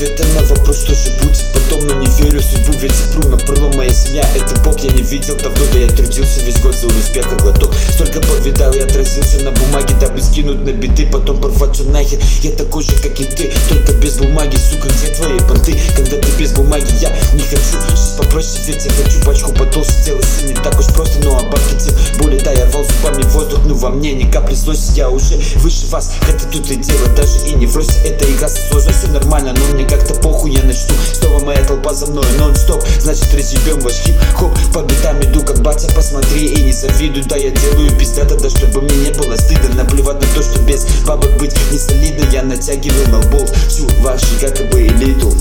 ответа на вопрос, что же будет потом. Но не верю в судьбу, ведь сопру на крыло. Моя семья — это Бог, я не видел давно. Да я трудился весь год за успех, как глоток. Столько повидал, я отразился на бумаге, дабы скинуть на биты, потом порвать все нахер. Я такой же, как и ты, только без бумаги. Сука, где твои понты? Когда ты без бумаги, я не хочу. Жизнь попроще, ведь я хочу пачку потолще. Делать все не так уж просто, но а бабки тем более. Да, я рвал зубами воздух, но во мне ни капли злости. Я уже выше вас, хотя тут и дело даже и не в росте. Это игра сложно, все нормально, но мне как-то похуй. Я начну, снова моя толпа за мной нон-стоп. Значит, разъебем ваш хип-хоп. По битам иду, как батя, посмотри и не завидуй. Да, я делаю пиздато, да чтобы мне не было стыдно. Наплевать на то, что без бабок быть не солидно. Я натягиваю на болт всю вашу якобы элиту.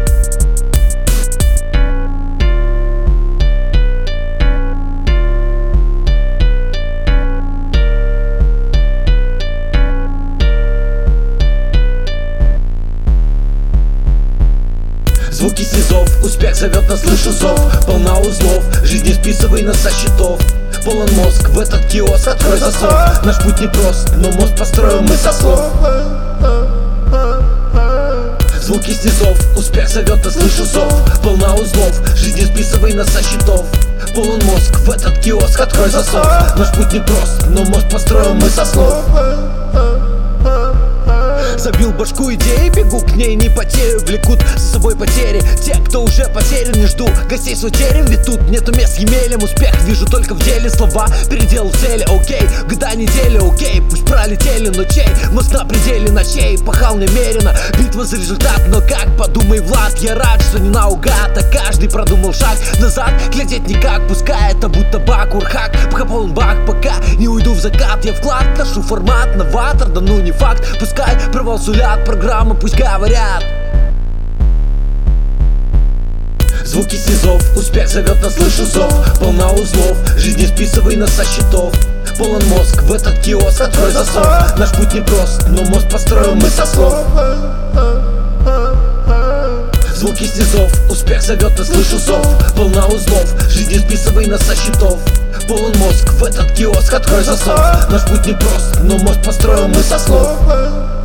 Звуки снизов, успех зовет нас, слышу зов. Полна узлов, жизни списывай нас со счетов. Полон мозг, в этот киоск открой засов. Наш путь непрост, но мост построим мы со слов. Звуки снизов, успех зовет нас, слышу зов. Полна узлов, жизни списывай нас со счетов. Полон мозг, в этот киоск открой засов. Наш путь непрост, но мост построим мы со слов. Забил башку идеи, бегу к ней, не потею. Влекут за собой потери те, кто уже потерян. Не жду гостей свой терем, ведь тут нету мест емелем. Успех вижу только в деле, слова передел цели. Окей, года, недели, окей, пусть пролетели, но чей мозг на пределе ночей. Пахал намеренно, битва за результат. Но как, подумай, Влад, я рад, что не наугад, а каждый продумал шаг назад. Глядеть никак, пускай это будто бак-урхак. Пока полон бак, пока не уйду в закат. Я вклад ношу, формат новатор, да ну не факт. Пускай провал сулят, программы пусть говорят. Звуки снизов, успех зовет нас, слышу зов. Полна узлов, жизни списывай нас со счетов. Полон мозг, в этот киоск открой засов. Наш путь непрост, но мост построим мы со слов. Звуки снизов, успех зовет нас, слышу зов. Полна узлов, жизни списывай нас со счетов. Полон мозг, в этот киоск открой засов. Наш путь непрост, но мост построим мы со слов.